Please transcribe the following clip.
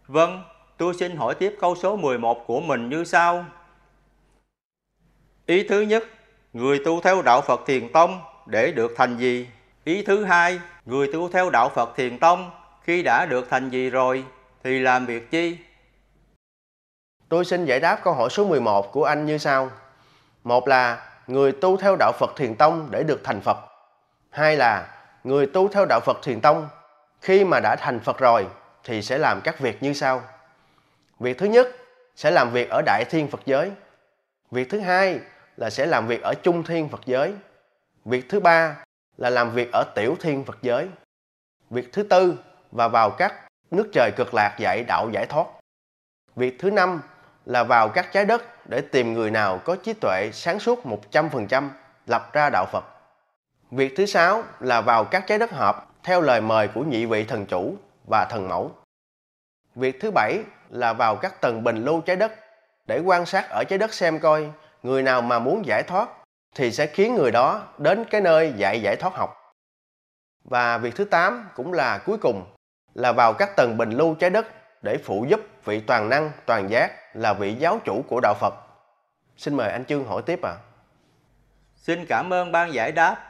Vâng, tôi xin hỏi tiếp câu số 11 của mình như sau. Ý thứ nhất, người tu theo đạo Phật Thiền Tông để được thành gì? Ý thứ hai, người tu theo đạo Phật Thiền Tông khi đã được thành gì rồi thì làm việc chi? Tôi xin giải đáp câu hỏi số 11 của anh như sau. Một là người tu theo đạo Phật Thiền Tông để được thành Phật. Hai là người tu theo đạo Phật Thiền Tông khi mà đã thành Phật rồi thì sẽ làm các việc như sau. Việc thứ nhất sẽ làm việc ở Đại Thiên Phật giới. Việc thứ hai là sẽ làm việc ở Trung Thiên Phật giới. Việc thứ ba là làm việc ở Tiểu Thiên Phật giới. Việc thứ tư và vào các nước trời cực lạc dạy đạo giải thoát. Việc thứ năm là vào các trái đất để tìm người nào có trí tuệ sáng suốt 100% lập ra đạo Phật. Việc thứ sáu là vào các trái đất hợp theo lời mời của nhị vị thần chủ và thần mẫu. Việc thứ bảy là vào các tầng bình lưu trái đất để quan sát ở trái đất xem coi người nào mà muốn giải thoát thì sẽ khiến người đó đến cái nơi dạy giải thoát học. Và việc thứ 8 cũng là cuối cùng là vào các tầng bình lưu trái đất để phụ giúp vị toàn năng, toàn giác là vị giáo chủ của đạo Phật. Xin mời anh Chương hỏi tiếp ạ. Xin cảm ơn ban giải đáp.